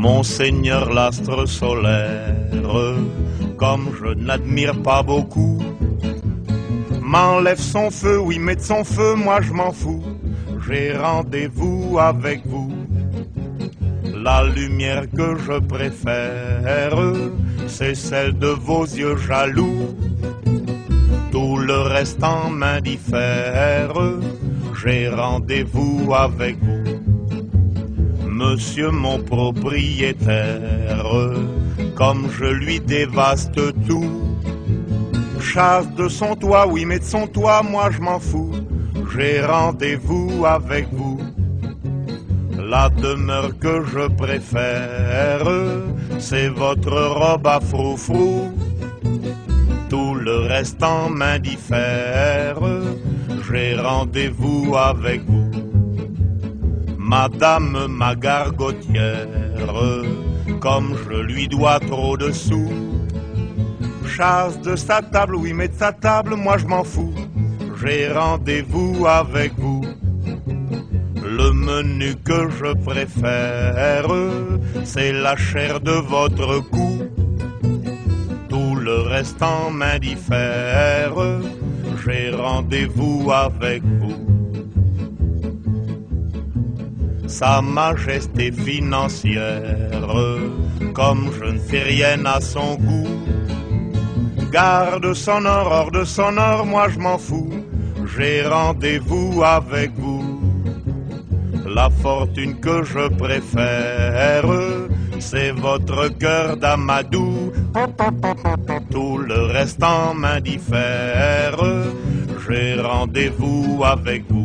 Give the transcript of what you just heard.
Monseigneur l'astre solaire, comme je n'admire pas beaucoup, m'enlève son feu, oui, met de son feu, moi je m'en fous. J'ai rendez-vous avec vous. La lumière que je préfère, c'est celle de vos yeux jaloux. Tout le reste en m'indiffère, j'ai rendez-vous avec vous. Monsieur mon propriétaire, comme je lui dévaste tout, chasse de son toit, oui, mais de son toit, moi je m'en fous. J'ai rendez-vous avec vous. La demeure que je préfère, c'est votre robe à froufrou. Tout le reste en m'indiffère, j'ai rendez-vous avec vous. Madame ma gargotière, comme je lui dois trop de sous, chasse de sa table, oui, mais de sa table, moi je m'en fous. J'ai rendez-vous avec vous. Le menu que je préfère, c'est la chair de votre cou. Tout le reste en m'indiffère, j'ai rendez-vous avec vous. Sa majesté financière, comme je ne fais rien à son goût, garde son or, hors de son or, moi je m'en fous. J'ai rendez-vous avec vous. La fortune que je préfère, c'est votre cœur d'amadou. Tout le reste en m'indiffère, j'ai rendez-vous avec vous.